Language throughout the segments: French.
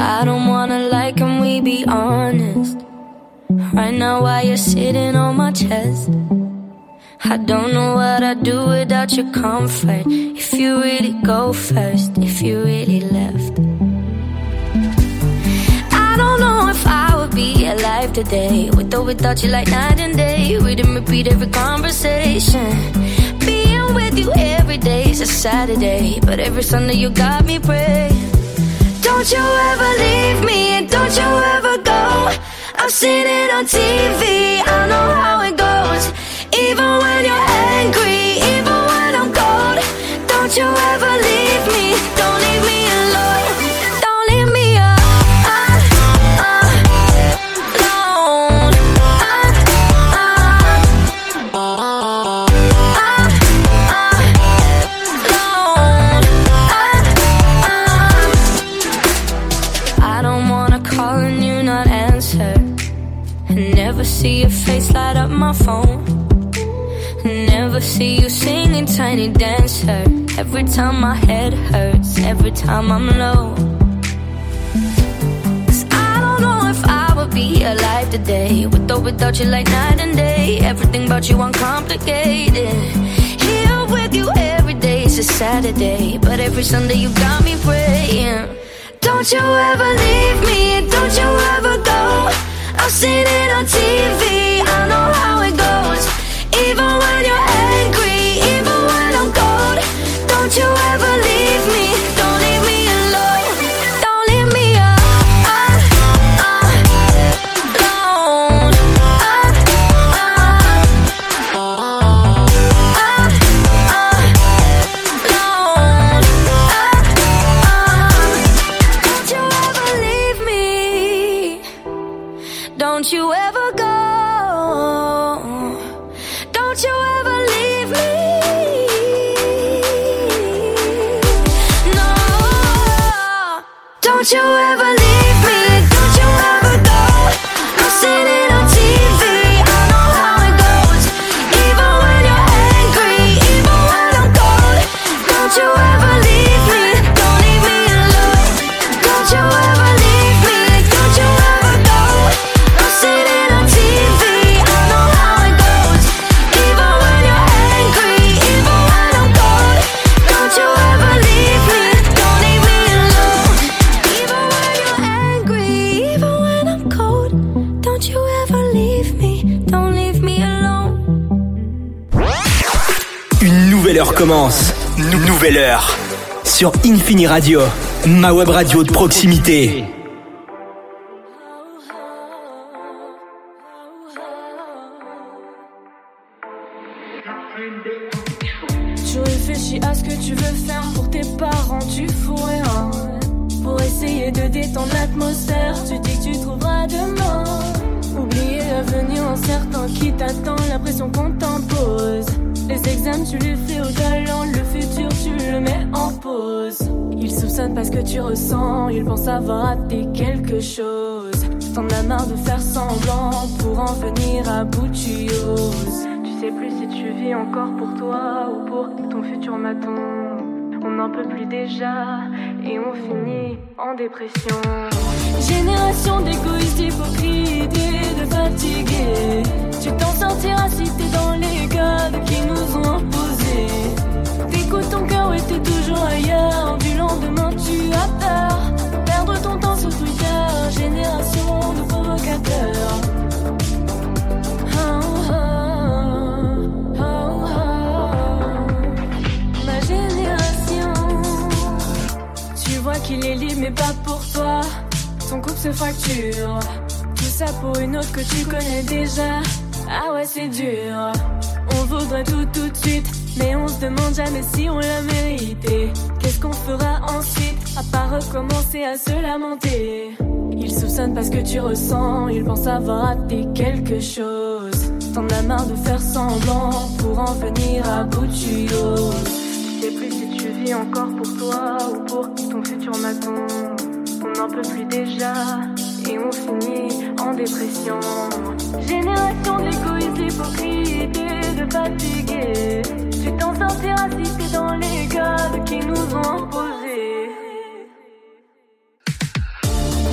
I don't wanna lie, can we be honest? Right now while you're sitting on my chest, I don't know what I'd do without your comfort. If you really go first, if you really left, I don't know if I would be alive today, with or without you like night and day. Read and repeat every conversation. Being with you every day is a Saturday, but every Sunday you got me praying. Don't you ever leave me, and don't you ever go. I've seen it on TV, I know how it goes. Even when you're angry, even when I'm cold, don't you ever leave me, don't leave me alone. Don't leave me alone. I don't wanna call and you not answer, never see your face light up my phone. Never see you singing Tiny Dancer. Every time my head hurts, every time I'm low. 'Cause I don't know if I would be alive today, with or without you like night and day. Everything about you uncomplicated. Here with you every day is a Saturday, but every Sunday you got me praying. Don't you ever leave me, don't you ever go. I've seen it on TV, I know how it goes. Even when you're angry, even when I'm cold, don't you ever leave me, don't leave me alone. Don't leave me alone. Don't you ever leave me, don't you ever go. Don't you ever leave me. No. Don't you ever leave me. Don't you ever go. I'm seeing it on TV. I know how it goes. Even when you're angry, even when I'm cold. Don't you ever leave me. Don't leave me alone. Don't you ever leave me. Don't you ever go. I'm seeing it on TV. I know how it goes. Even when you're angry, even when I'm cold. Don't you ever leave me. Don't leave me alone. Even when you're angry, even when I'm cold. Don't you ever leave me. Don't leave me alone. Une nouvelle heure commence. Nouvelle heure. Sur Infini Radio, ma web radio de proximité. Tu réfléchis à ce que tu veux faire pour tes parents, tu fous rien. Pour essayer de détendre l'atmosphère, tu dis que tu trouveras demain. Oublier l'avenir incertain qui t'attend, la pression qu'on t'impose. Les examens tu les fais au talent, le futur tu le mets en pause. Ils soupçonnent pas ce que tu ressens, ils pensent avoir raté quelque chose. T'en as marre de faire semblant, pour en venir à bout tu oses. Tu sais plus si tu vis encore pour toi ou pour ton futur maton. On n'en peut plus déjà et on finit en dépression. Génération d'égoïstes, d'hypocrites et de fatigués. Tu t'en sortiras si t'es dans les codes qui nous ont imposés. T'écoutes ton cœur, ouais t'es toujours ailleurs. Du lendemain tu as peur. Perdre ton temps sur Twitter. Génération de provocateurs. Ma génération. Tu vois qu'il est libre mais pas pour toi. Ton couple se fracture. Tout ça pour une autre que tu connais déjà. Ah ouais c'est dur. On voudrait tout de suite, mais on se demande jamais si on l'a mérité. Qu'est-ce qu'on fera ensuite, à part recommencer à se lamenter. Ils soupçonnent pas ce que tu ressens, ils pensent avoir raté quelque chose. T'en as marre de faire semblant, pour en venir à bout tu oses. Tu sais plus si tu vis encore pour toi ou pour ton futur maton. On n'en peut plus déjà et on finit en dépression. Génération d'égoïstes, d'hypocrites et de fatigués. Tu t'en sortiras si t'es dans les codes qui nous ont imposés.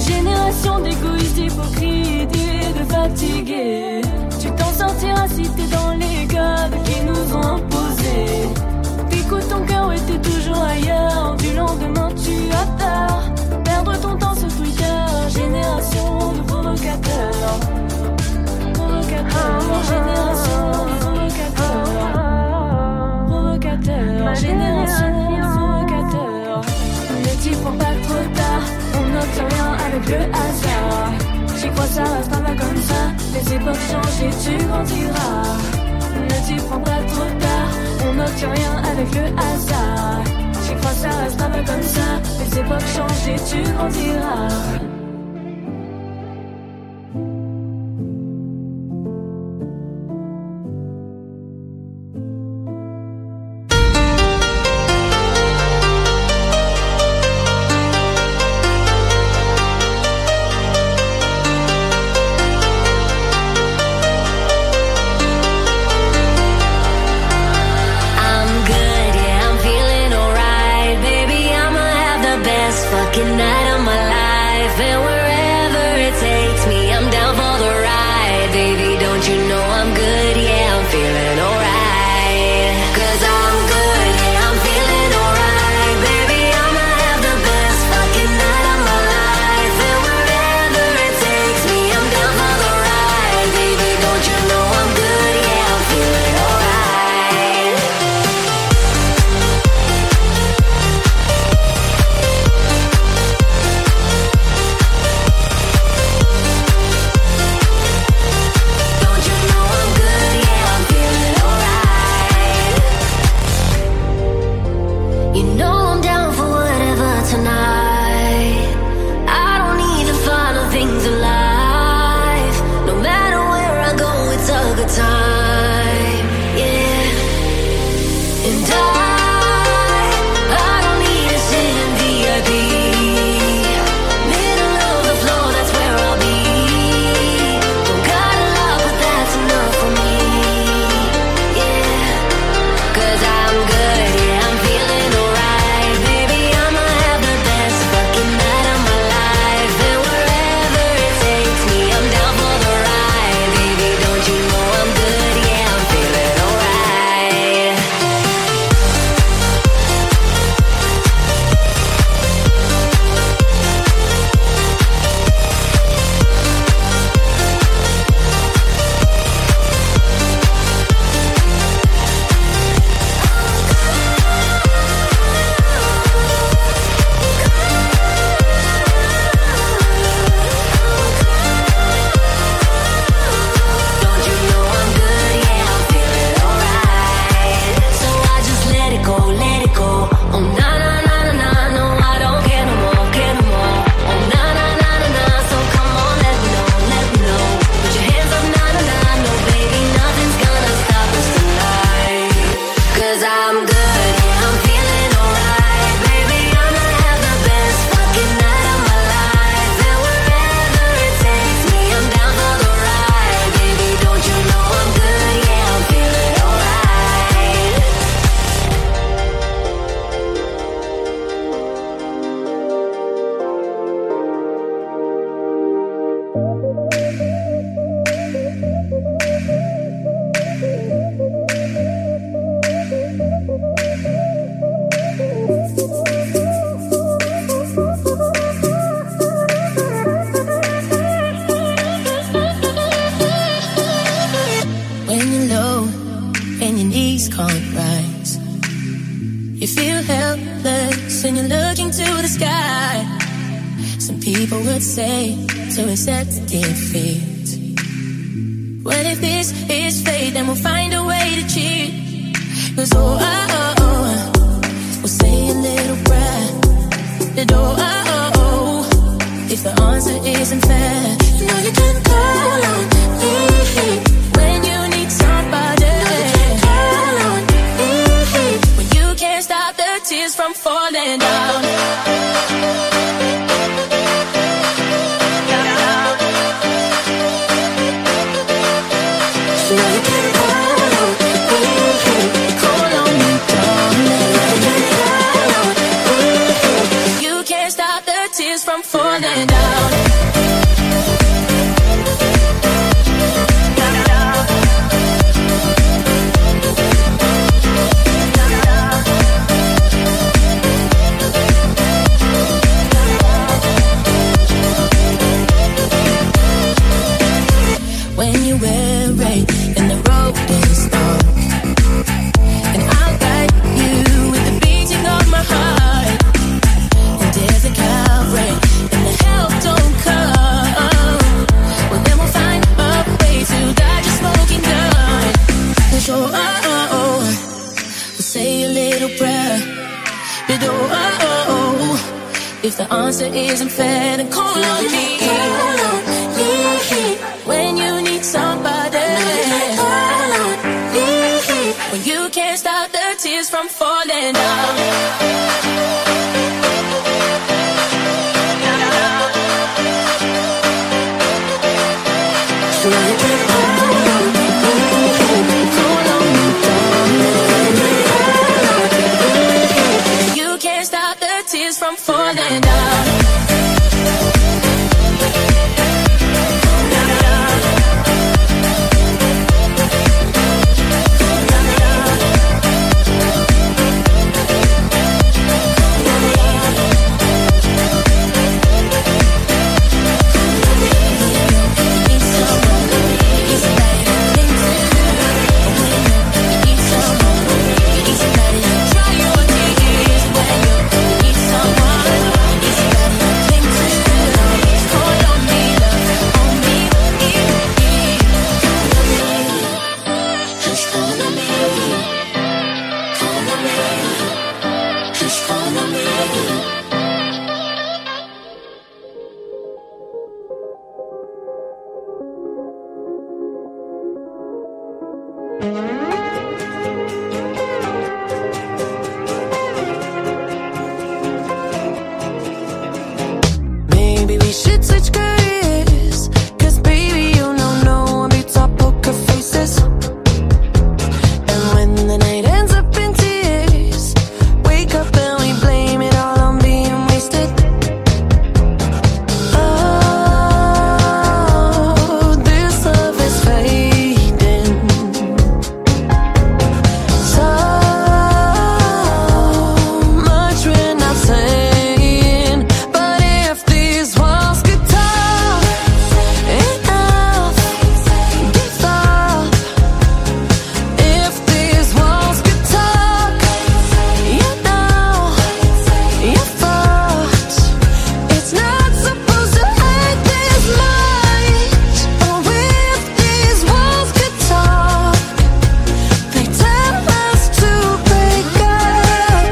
génération d'égoïstes, d'hypocrites et de fatigués. Tu t'en sortiras si t'es dans les codes qui nous ont imposés. T'écoutes ton cœur, ouais, t'es toujours ailleurs. Du lendemain, tu as peur. Perdre ton temps sur Twitter. Génération de provocateurs. Provocateurs. Génération de provocateurs. Provocateurs. Génération de provocateurs. Ne t'y prends pas trop tard. On n'obtient rien avec le hasard. J'y crois, ça restera pas comme ça. Les époques changent et tu grandiras. Ne t'y prends pas trop tard. On n'obtient rien avec le hasard. J'y crois, ça restera pas comme ça. Les époques changent et tu grandiras. People would say to accept defeat. Well, if this is fate, then we'll find a way to cheat. 'Cause we'll say a little prayer. The door, if the answer isn't fair, you know you can call on me when you need somebody. Call on me when you can't stop the tears from falling down. From falling down. If the answer isn't fair, then call on me. When you need somebody, when you can't stop the tears from falling down. You can't stop the tears from falling down. Maybe we should switch careers, 'cause baby, you know one beats our poker faces. And when the night ends up in tears, wake up and we blame it all on being wasted. Oh, this love is fading. So much we're not saying, but if these walls could talk, enough, give up. If these walls could talk, you know, you're fucked. It's not supposed to hurt this much. Oh, if these walls could talk, they tell us to break up.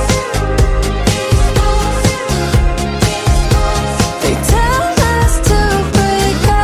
They tell us to break up.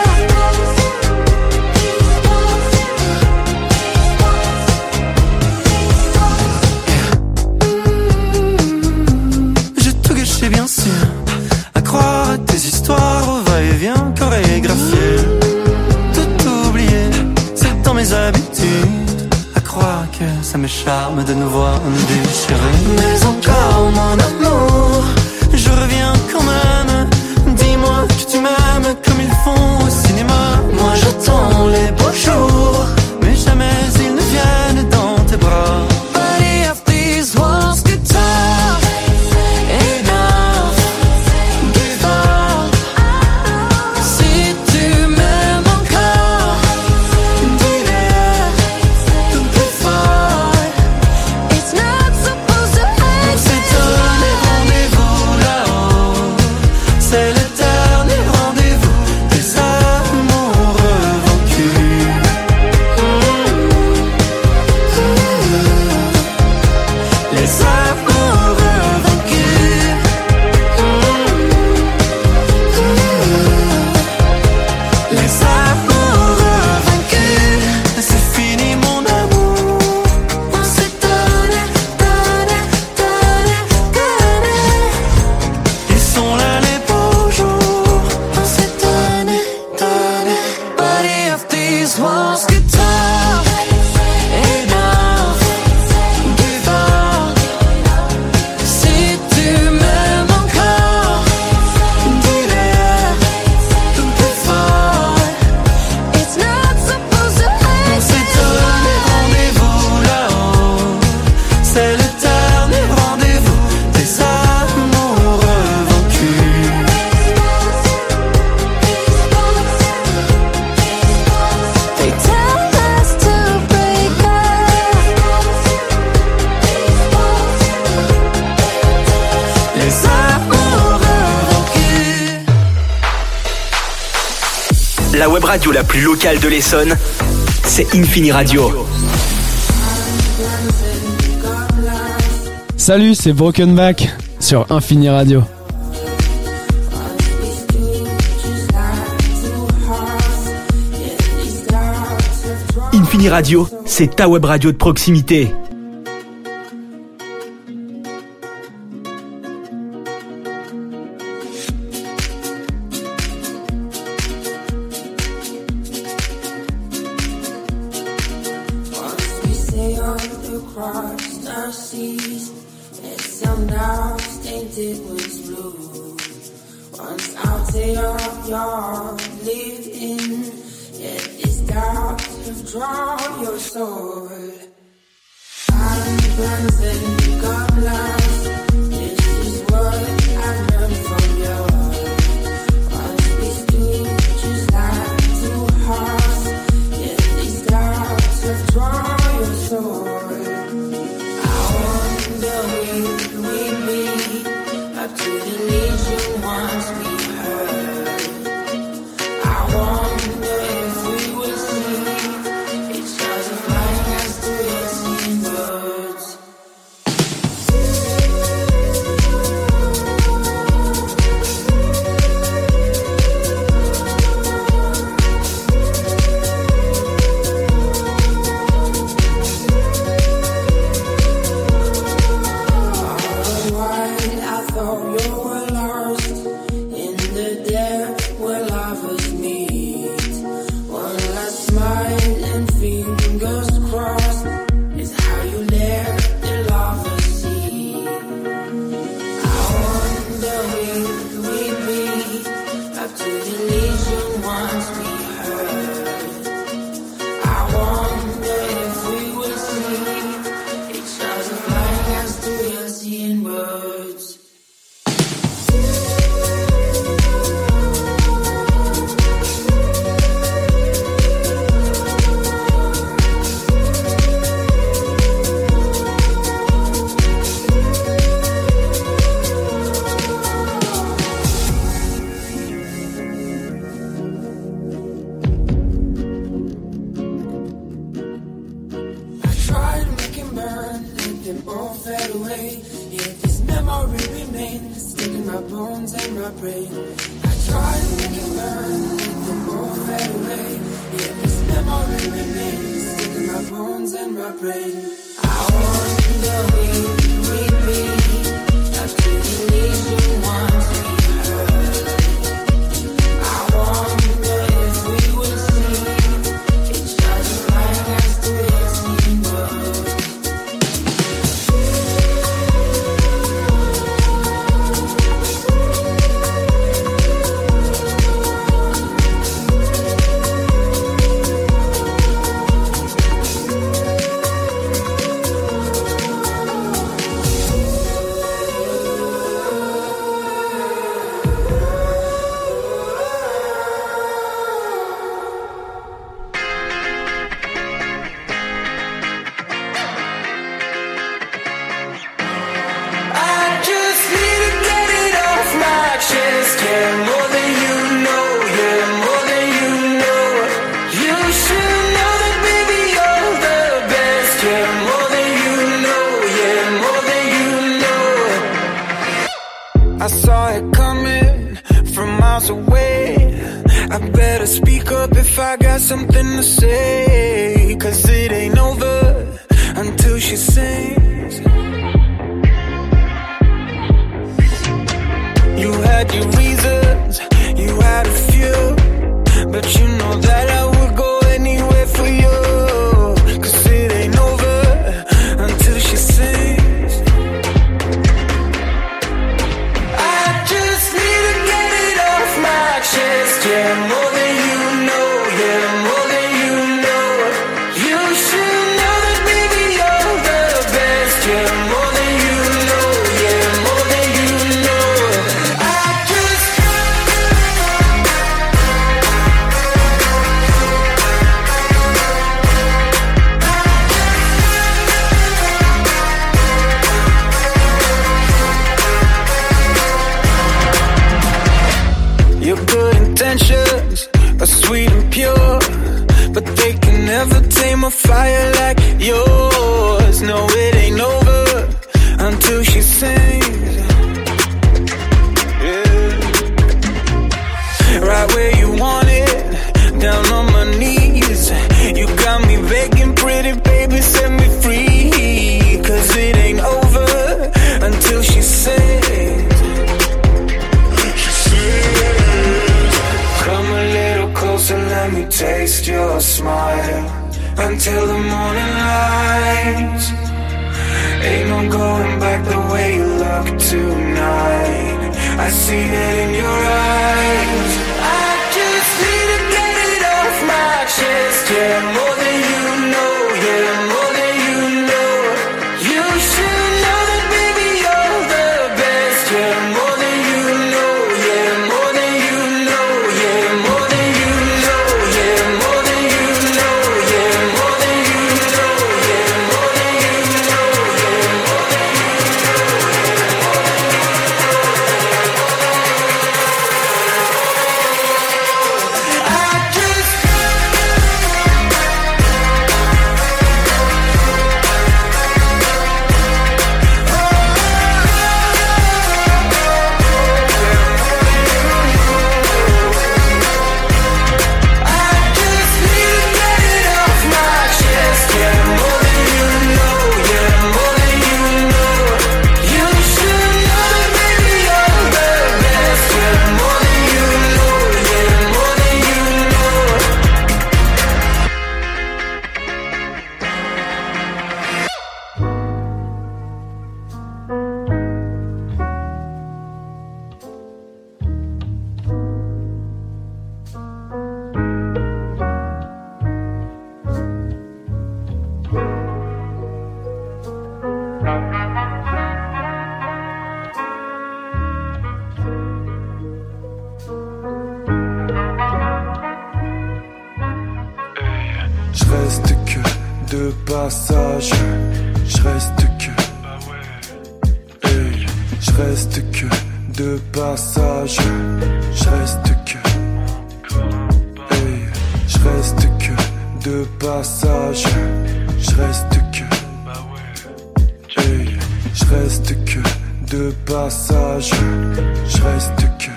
J'ai tout gâché bien sûr, à croire à tes histoires au va-et-vient chorégraphié. Tout oublié, c'est dans mes habitudes, à croire que ça me charme de nous voir déchirés. Mais encore mon amour, je reviens quand même. Dis-moi que tu m'aimes comme ils font au cinéma. Moi j'attends les beaux jours, mais jamais ils ne viennent dans tes bras. But if these walls could talk, enough, give up. Si tu m'aimes encore, dis-le plus fort. It's not supposed to hurt. On s'est donné rendez-vous là-haut, c'est l'éternel rendez-vous des amoureux vaincus. Les amoureux vaincus. Les amoureux vaincus. C'est fini mon amour. On s'est donné, donné, donné, donné. Ils sont là les beaux jours. On s'est donné, donné. But if these walls could talk, enough, give up. Si tu m'aimes encore, dis-le plus fort. It's not supposed to On hurt. s'est donné rendez-vous là-haut, c'est l'éternel rendez-vous des amoureux vaincus. They tell us to break up. Les amoureux vaincus. La web radio la plus locale de l'Essonne, c'est Infini Radio. Salut, c'est Broken Back sur Infini Radio. Infini Radio, c'est ta web radio de proximité. Right where you want it, down on my knees. You got got me begging, pretty baby, set me free. Cause it ain't over until she says, come a little closer, let me taste your smile. Until the morning light, ain't no going back the way you look tonight. I see it in your eyes. I just need to get it off my chest. Yeah, more than you know. Yeah, more than you know. You should know that, baby, you're the best. Yeah, more than you know. Yeah, more than you know. Yeah, more than you know. Yeah, more than you know. Yeah, more than you know. Yeah, more than you know. Yeah, more than you passage, je reste que. Hey, je reste que de passage, je reste que. Hey, je reste que de passage, je reste que. Hey, je reste que de passage, je reste que.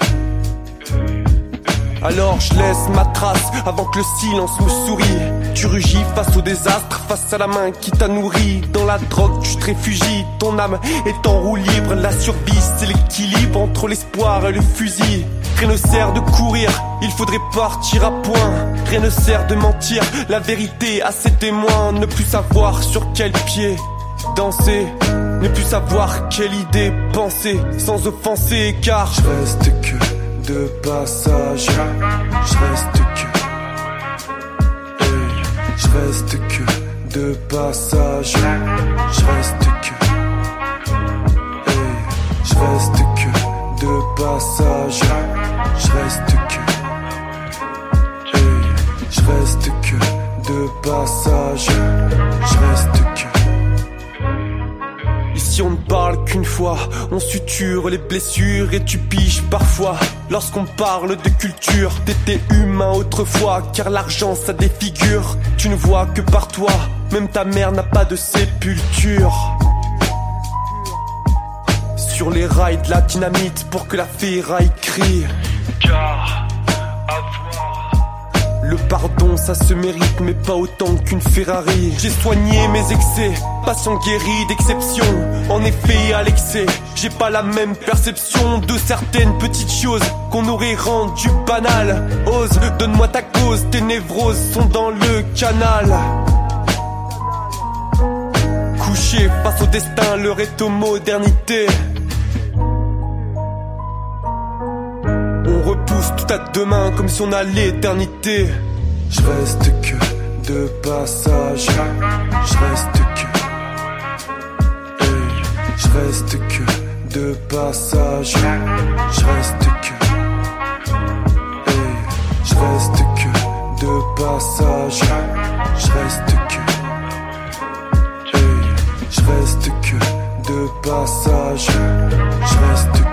Alors je laisse ma trace avant que le silence me sourie. Tu rugis face au désastre, face à la main qui t'a nourri. Dans la drogue tu te réfugies, ton âme est en roue libre. La survie c'est l'équilibre entre l'espoir et le fusil. Rien ne sert de courir, il faudrait partir à point. Rien ne sert de mentir, la vérité à ses témoins. Ne plus savoir sur quel pied danser, ne plus savoir quelle idée penser sans offenser. Car je reste que de passage, je reste que. Hey, je reste que de passage, je reste que. Hey, je reste que de passage, je reste que. Hey, je reste que de passage, je reste que. Ici on ne parle qu'une fois, on suture les blessures et tu piges parfois. Lorsqu'on parle de culture, t'étais humain autrefois, car l'argent ça défigure. Tu ne vois que par toi, même ta mère n'a pas de sépulture. Sur les rails de la dynamite pour que la ferraille crie. Car le pardon ça se mérite mais pas autant qu'une Ferrari. J'ai soigné mes excès, patient guéri d'exception. En effet à l'excès, j'ai pas la même perception de certaines petites choses qu'on aurait rendues banales. Ose, donne-moi ta cause, tes névroses sont dans le canal. Couché face au destin, l'heure est aux modernités. On repousse tout à demain comme si on a l'éternité. Je reste que de passage, je reste que. Hey, je reste que de passage, je reste que. Hey, je reste que de passage, je reste que. Hey, je reste que de passage, je reste que.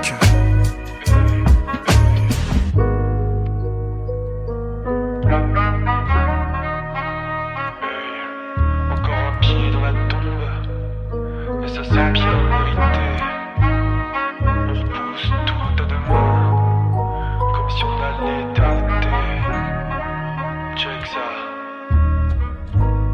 C'est bien mérité. On repousse tout à demain, comme si on allait l'éternité. Check ça.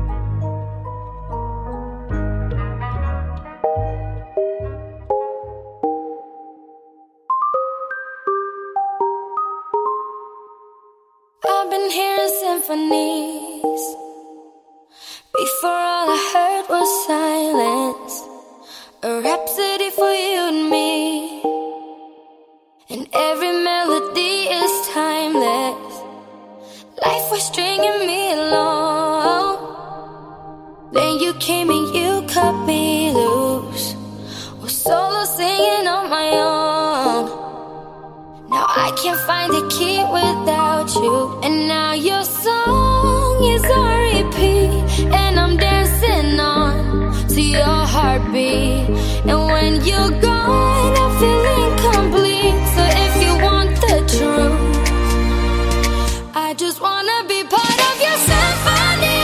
symphonies. Before all I heard was silence, a rhapsody for you and me. And every melody is timeless. Life was stringing me along. Then you came and you cut me loose. Was solo singing on my own. Now I can't find a key without you. And now your song is on repeat, and I'm dancing on to your heartbeat. And when you're gone, I feel incomplete. So if you want the truth, I just wanna be part of your symphony.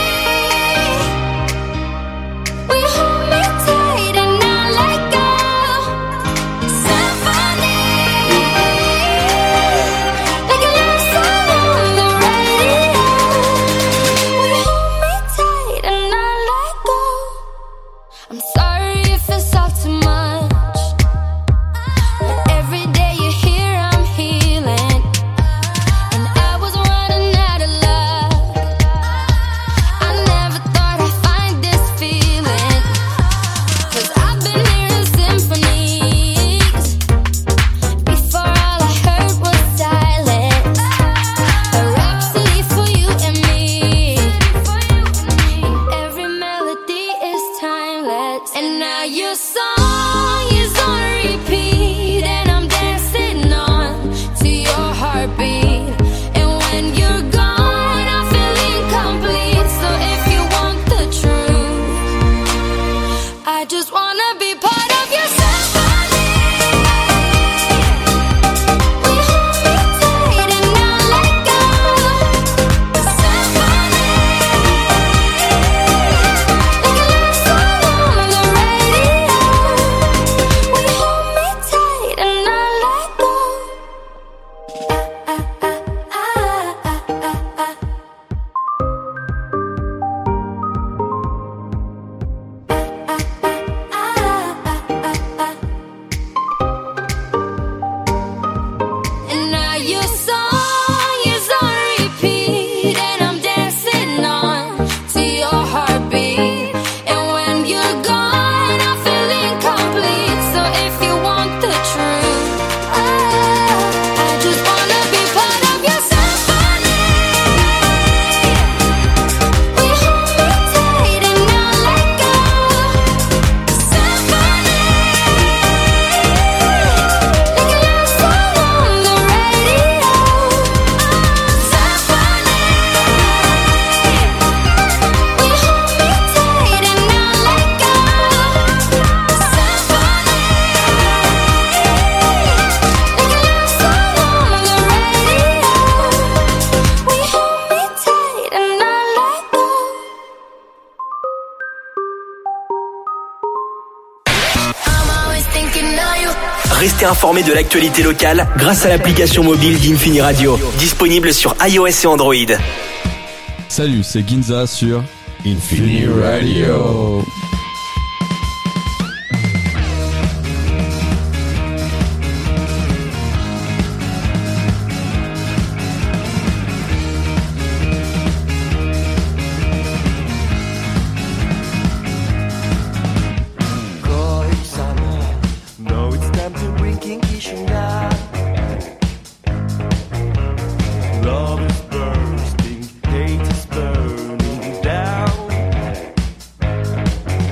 We hold me tight and not let go. Symphony, like a love song on the radio. We hold me tight and not let go. I'm sorry if it's all too much, but every day you're here I'm healing. And I was running out of luck. I never thought I'd find this feeling, 'cause I've been hearing symphonies. Before all I heard was silence, a rhapsody for you and me. And every melody is timeless. And now your song is on repeat, and I'm dancing on to your heartbeat. And when you're gone, I feel incomplete. So if you want the truth, I just wanna be part of your symphony. We hold me tight and not let go. Symphony, like a love song on the radio. We hold me tight and not let go. And now your song is on repeat, and I'm dancing on to your heartbeat. And when you're gone, I feel incomplete. So if you want the truth, I just wanna be part of your symphony. We hold me tight and not let go. Symphony, like a love song on the radio. Symphony, we hold me tight and not let go. Symphony, like a love song on the radio. We hold me tight and not let go. I'm always thinking of you. Restez informés de l'actualité locale grâce à l'application mobile d'Infini Radio, disponible sur iOS et Android. Salut, c'est Ginza sur Infini Radio. Now it's time to bring Kinkishin down. Love is bursting, hate is burning down.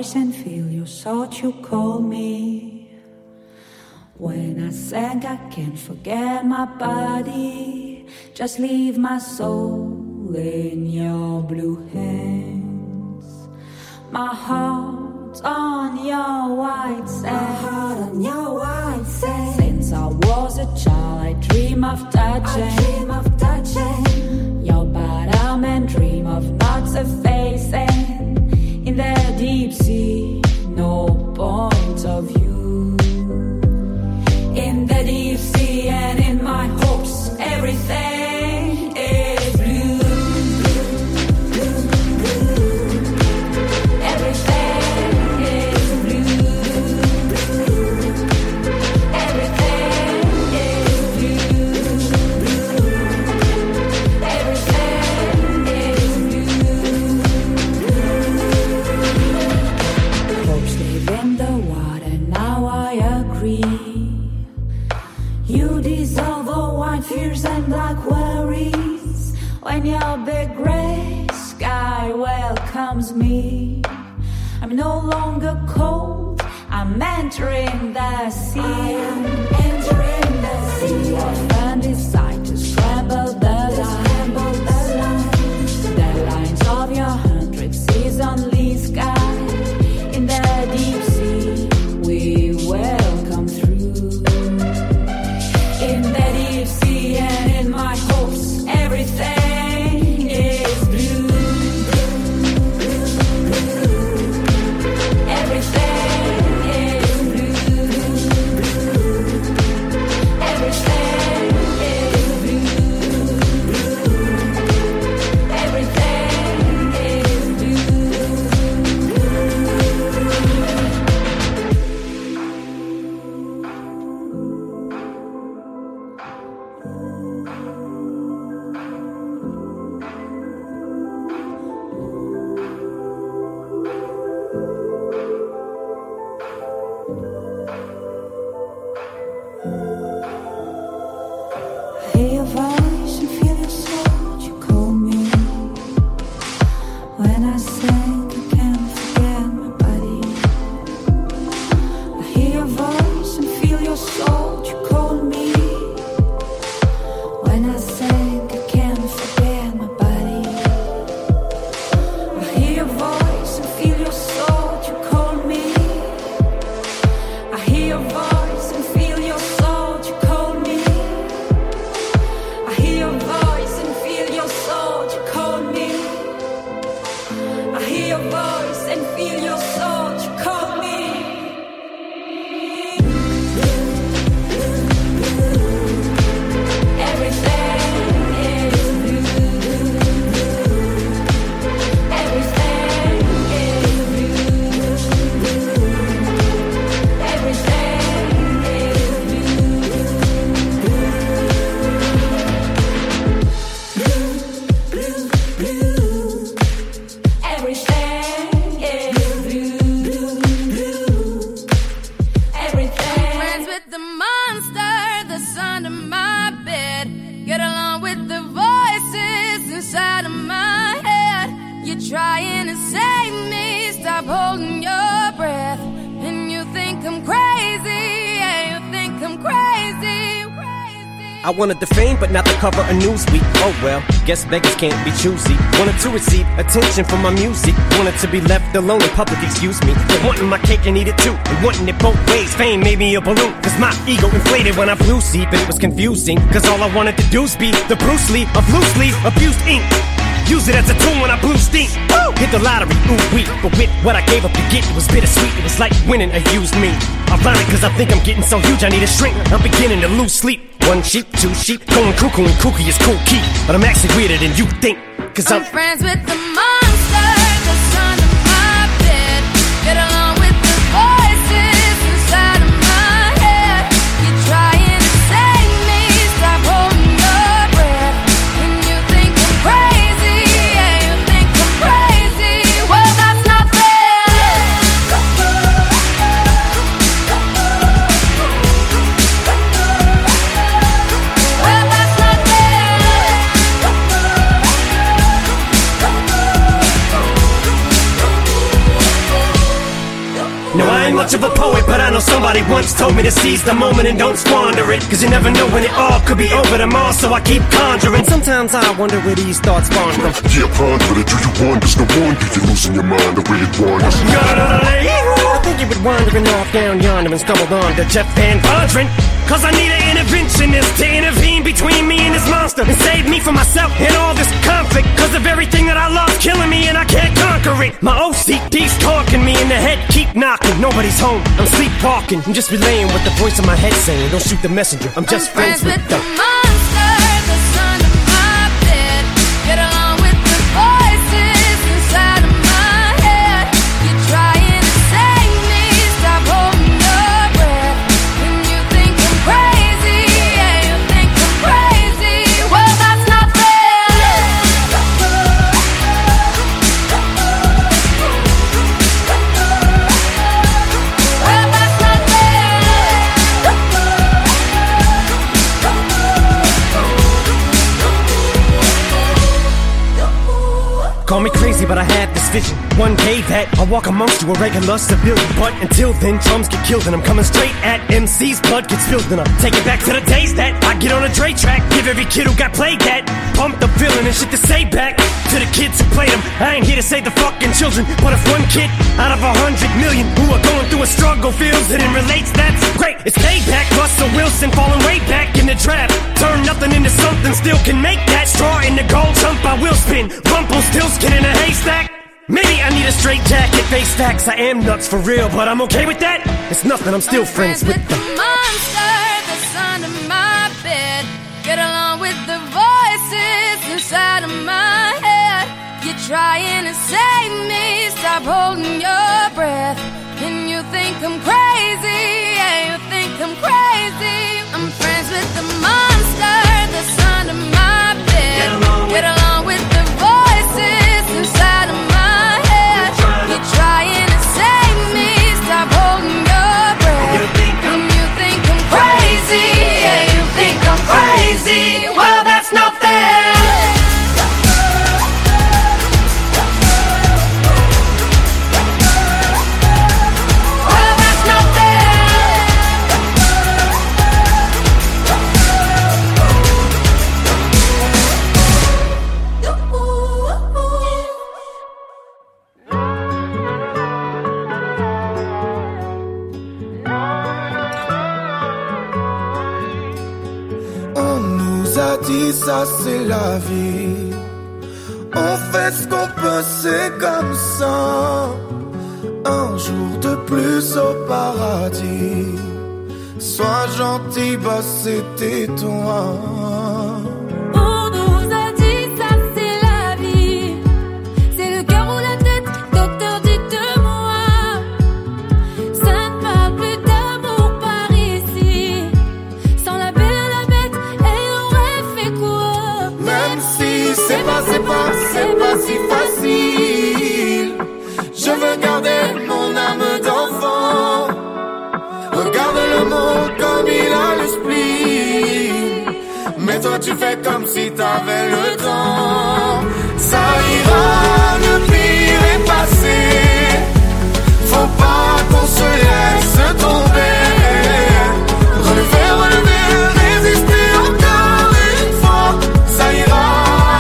voice and feel your thought you call me. When I sang, I can't forget my body. Just leave my soul in your blue hands. My heart on your white sand. Since I was a child, I dream of touching your bottom and dream of not surfacing in the deep sea. No point of view in the deep sea, and in my hopes everything is blue. Everything is blue. Everything is blue. Everything is blue. Hopes live in the water, now I agree. You dissolve all white fears and black worries when your big gray sky welcomes me. I'm no longer cold, I'm entering the sea. I am entering the sea. Often decide to scramble the lines of your 100 seas only sky. In the deep sea, we welcome through. In the deep sea, and in my hopes everything is blue. Everything is blue. Everything is blue. Everything is blue. Hear your voice and feel your soul, you call me. When I sing, I can't forget my body. I hear your voice and feel your soul, you call me. When I sing, I can't forget my body. I hear your voice and feel your soul, you call me. I hear your voice and feel your soul, you call me. I hear your voice and feel your soul, you call me. I hear your voice and feel your soul, you call me. Everything is blue. Everything is blue. Everything is everything is everything. Friends with the monster that's under my bed. Get along with the voices inside of my head. You're trying to save me, stop holding your breath. And you think I'm crazy, yeah, you think I'm crazy. I wanted the fame, but not the cover of Newsweek. Oh well, guess beggars can't be choosy. Wanted to receive attention from my music. Wanted to be left alone in public, excuse me. But wanting my cake and eat it too, and wanting it both ways. Fame made me a balloon, cause my ego inflated when I flew see. But it was confusing, cause all I wanted to do was be the Bruce Lee of loosely abused ink. Use it as a tool when I blew steam. Woo! Hit the lottery, ooh wee. But with what I gave up to get, it was bittersweet. It was like winning a used me. Ironic, cause I think I'm getting so huge I need a shrink. I'm beginning to lose sleep. One sheep, two sheep, going cuckoo and kooky is cool key. But I'm actually weirder than you think, cause I'm friends with the monster that's under my bed. Get along with the voices inside of my head. You're trying to save me, stop holding your breath. And you think I'm crazy, yeah, you think I'm crazy. Well, that's not fair. Well, that's not fair. much of a poet, but I know somebody once told me to seize the moment and don't squander it. Cause you never know when it all could be over tomorrow, so I keep conjuring. Sometimes I wonder where these thoughts spawn from. Yeah, ponder it, do you wonder? There's no wonder you're losing your mind the way it wanders. I think you've been wandering off down yonder and stumbled on to Jeff Van Vondren. Cause I need an interventionist to intervene between me and this monster and save me from myself and all this conflict. Cause of everything that I love's killing me and I can't conquer it. My OCD's talking me in the head, keep knocking. Nobody's home, I'm sleepwalking. I'm just relaying what the voice in my head saying. Don't shoot the messenger, I'm just friends with the monster that's under my bed. Get along with the voices inside of my head. You're trying to save me, stop holding your breath. When you think I'm crazy, yeah, you think I'm crazy. Well, that's not fair. Well, that's not Call me crazy, but I had this vision. One day that I'll walk amongst you, a regular civilian. But until then, drums get killed and I'm coming straight at MC's blood gets spilled. And I take it back to the days that I get on a Dre track. Give every kid who got played that pump the feeling and shit to say back to the kids who played them. I ain't here to save the fucking children, but if one kid out of 100 million who are going through a struggle feels it and relates, that's great. It's payback. Russell Wilson falling way back in the draft. Turn nothing into something, still can make that. Straw in the gold jump, I will spin. Rumpelstiltskin in a haystack. Maybe I need a straight jacket, face facts. I am nuts for real, but I'm okay with that. It's nothing, I'm still friends with the monster that's under my bed. Get along with the voices inside of my head. You're trying to save me, stop holding your breath. And you think I'm crazy, yeah, you think I'm crazy. I'm friends with the monster that's under my bed. Get along with the voices inside of my head. You're trying to save me, stop holding your breath. And you think I'm crazy, yeah, you think I'm crazy. Well, that's not fair. Dit ça c'est la vie. On fait ce qu'on peut, c'est comme ça. Un jour de plus au paradis. Sois gentil, bah c'était toi. On nous a dit ça c'est la vie. C'est le cœur ou la tête, docteur dites-moi. Ça ne parle plus d'amour par ici. Sans la belle à la bête, elle aurait fait quoi? Même si c'est pas si facile. Je veux garder mon âme d'enfant. Regarde le monde comme il a le spleen. Mais toi tu fais comme si t'avais le temps. Ça ira, le pire est passé. Faut pas qu'on se laisse tomber. Relever, résister encore une fois. Ça ira.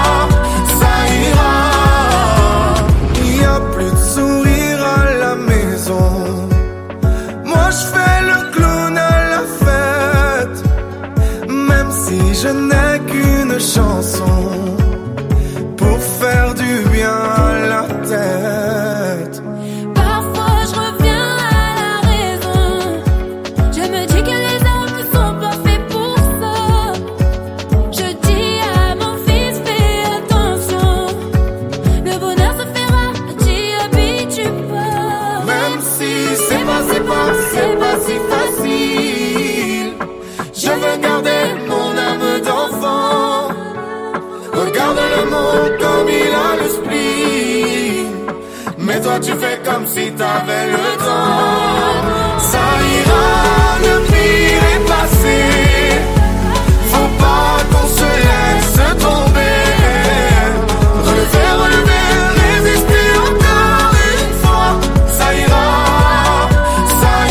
Il y a plus de sourire à la maison. Moi je fais le clown à la fête. Même si je n'ai qu'une chanson pour faire du bien à la tête. Parfois je reviens à la raison. Je me dis que les hommes ne sont pas faits pour ça. Je dis à mon fils fais attention. Le bonheur se fera, t'y habitue pas. Même si c'est pas si facile. Je veux garder mon âme d'enfant. Regarde le monde comme il a le spleen. Mais toi tu fais comme si t'avais le temps. Ça ira, le pire est passé. Faut pas qu'on se laisse tomber. Relever, résister encore une fois. Ça ira,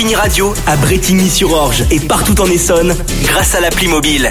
Infini Radio à Brétigny-sur-Orge et partout en Essonne grâce à l'appli mobile.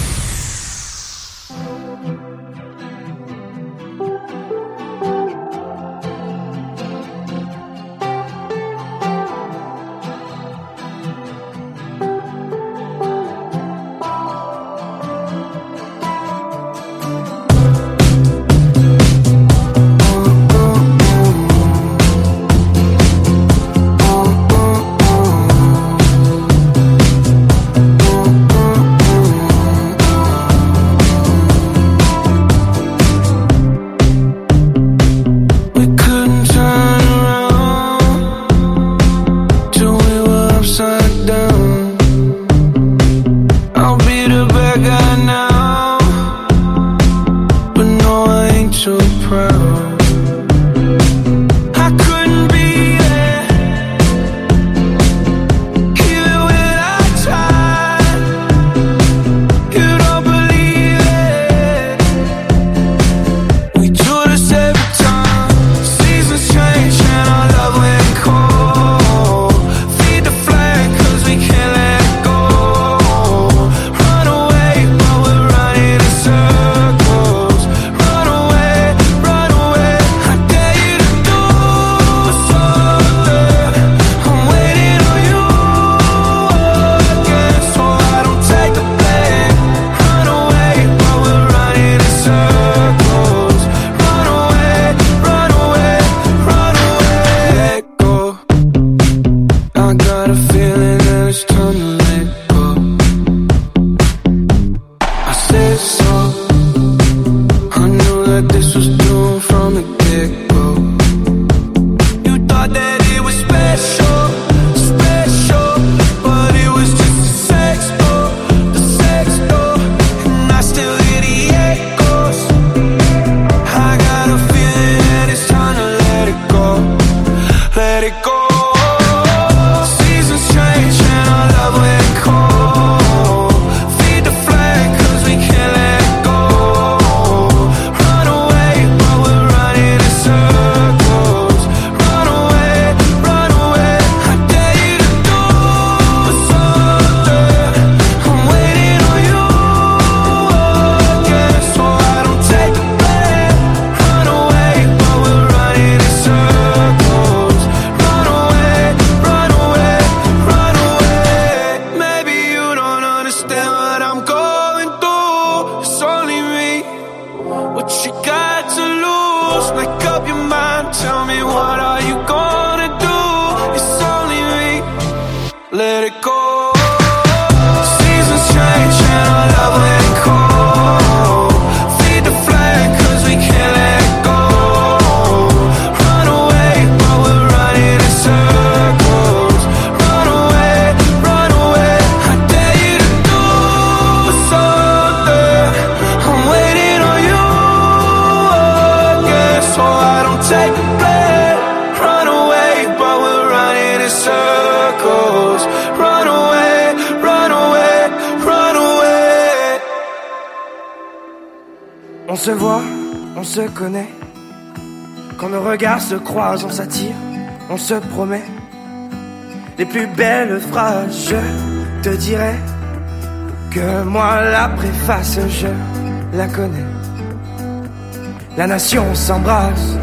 On se voit, on se connaît. Quand nos regards se croisent, on s'attire, on se promet. Les plus belles phrases, je te dirai que moi la préface, je la connais. La nation s'embrasse.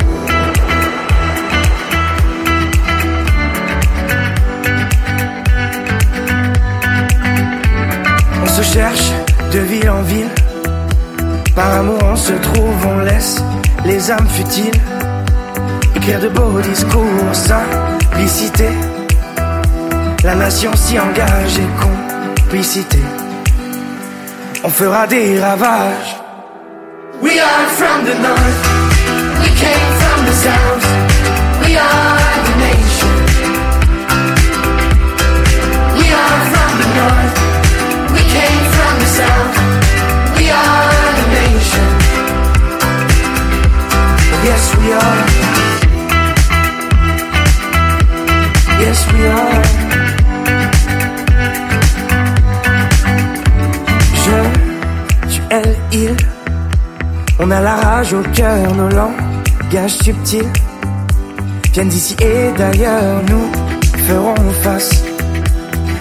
On se cherche de ville en ville. Par amour on se trouve, on laisse les âmes futiles écrire de beaux discours, simplicité. La nation s'y engage et complicité. On fera des ravages. We are from the north, we came from the south. We are the nation. We are from the north, we came from the south. We are the nation. Yes we are. Yes we are. Je, tu, elle, il. On a la rage au cœur, nos langages subtils viennent d'ici et d'ailleurs, nous ferons face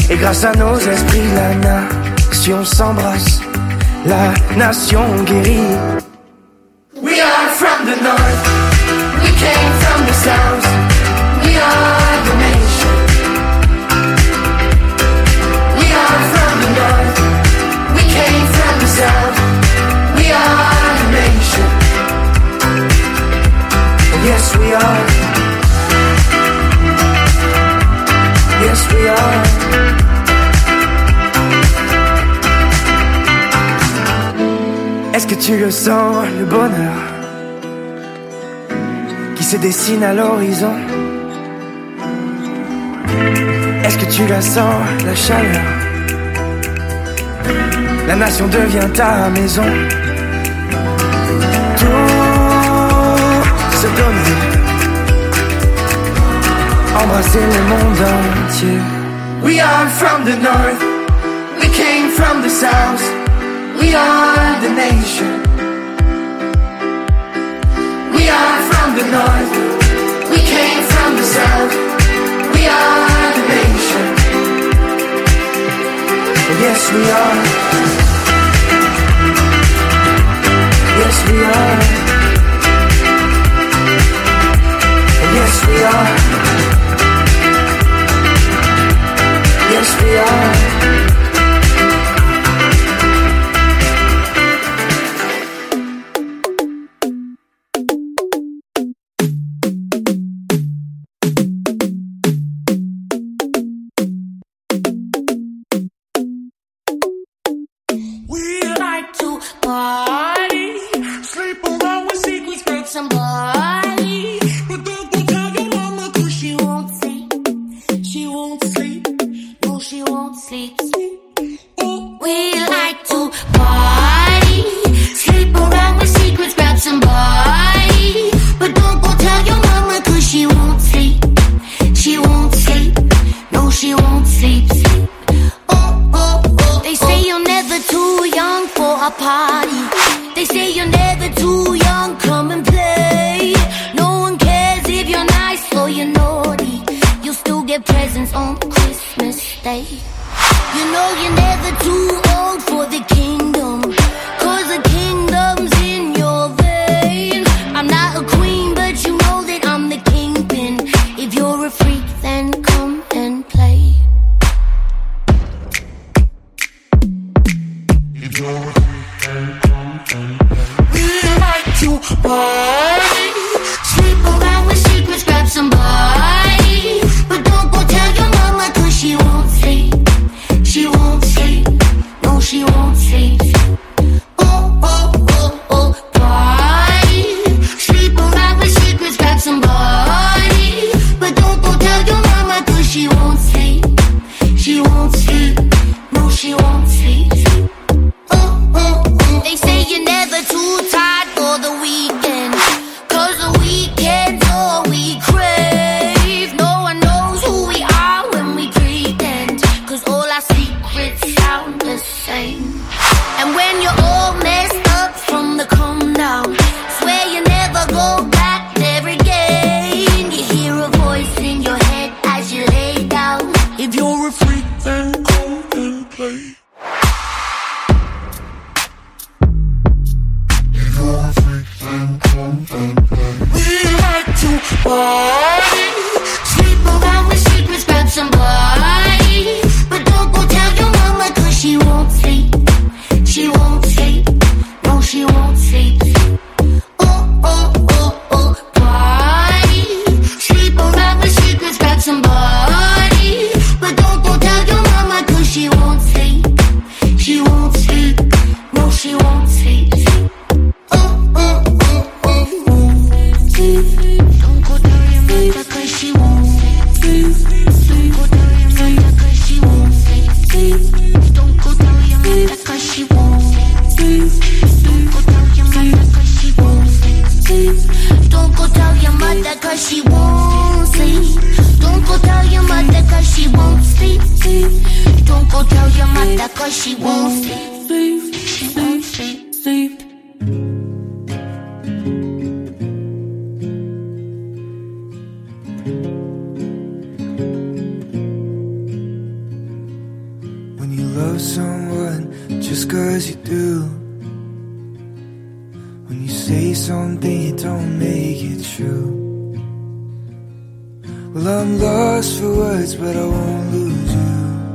Et grâce à nos esprits, la nation s'embrasse, la nation guérit. We are from the north, we came from the south, we are the nation. We are from the north, we came from the south, we are the nation. Yes we are, yes we are. Est-ce que tu le sens, le bonheur qui se dessine à l'horizon? Est-ce que tu la sens, la chaleur? La nation devient ta maison. Tout se donner, embrasser le monde entier. We are from the north, we came from the south, we are the nation. We are from the north, we came from the south, we are the nation. Yes we are, yes we are, yes we are, yes we are. when you love someone just 'cause you do. When you say something you don't make it true. Well, I'm lost for words, but I won't lose you.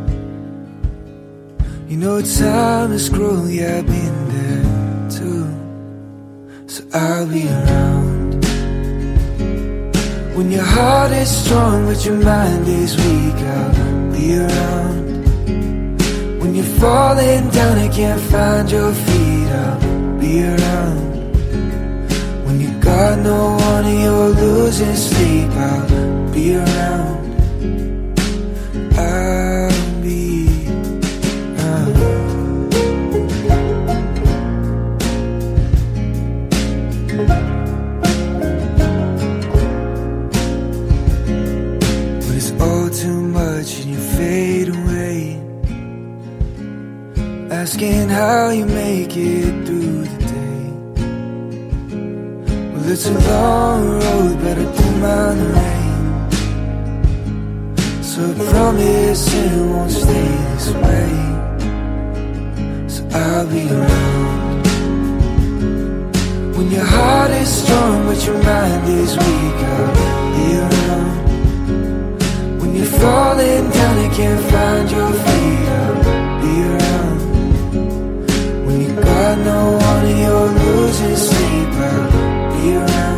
You know time is cruel, yeah, I've been there too. So I'll be around when your heart is strong but your mind is weak. I'll be around when you're falling down and can't find your feet. I'll be around when you got no one and you're losing sleep. I'll be around. I'll be around. But it's all too much and you fade away, asking how you make it through the day. Well, it's a long road, but I don't mind the rain. So I promise it won't stay this way. So I'll be around when your heart is strong but your mind is weak. I'll be around when you're falling down and can't find your feet. I'll be around when you got no one and you're losing sleep. I'll be around.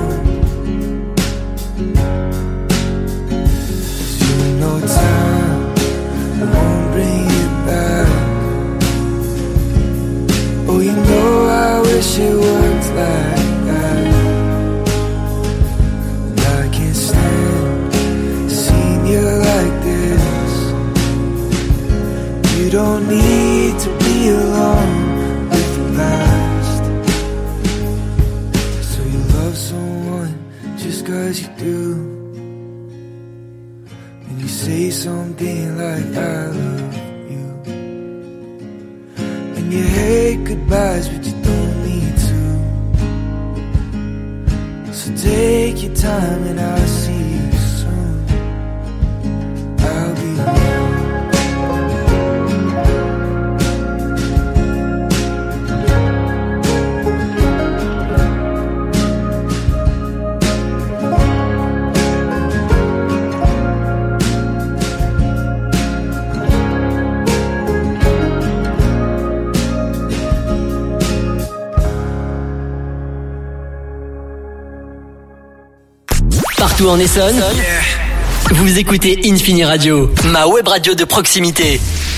Time won't bring it back. Oh, you know I wish it worked like that. And I can't stand seeing you like this. You don't need to be alone with the past. So you love someone just 'cause you do. Say something like I love you, and you hate goodbyes but you don't need to. So take your time and I'll see you soon. I'll be around. Partout en Essonne, vous écoutez Infini Radio, ma web radio de proximité.